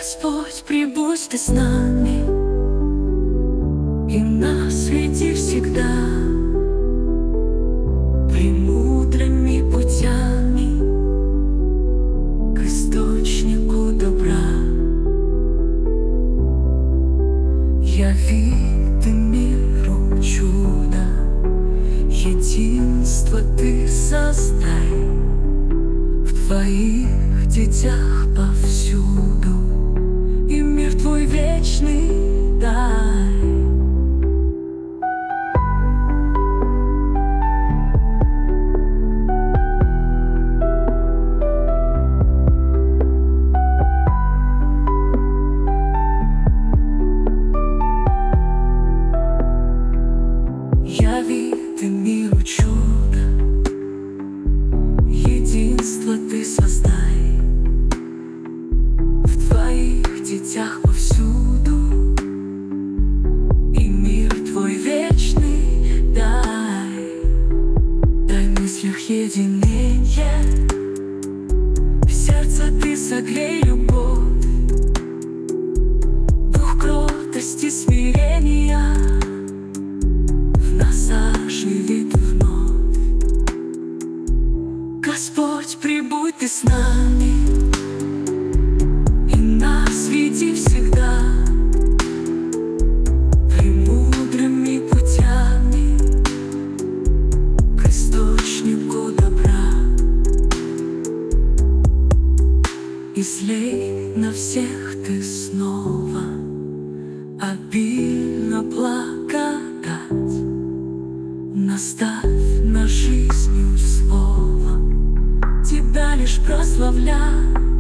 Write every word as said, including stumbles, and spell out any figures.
Господь, прибудь Ты с нами и нас веди всегда премудрыми путями к источнику добра. Яви Ты миру чудо, единство Ты создай в Твоих детях повсюду, и мир Твой вечный дай. Яви Ты миру чудо, единство Ты создай в Твоих детях повсюду, и мир Твой вечный дай. Дай в мыслях единение, в сердце Ты согрей любовь, дух кротости, смирения в нас оживит вновь. Господь, прибудь Ты с нами и нас веди всегда премудрыми путями к источнику добра. Излей на всех Ты снова обильно благодать, наставь на жизнью слово, Тебя лишь прославлять.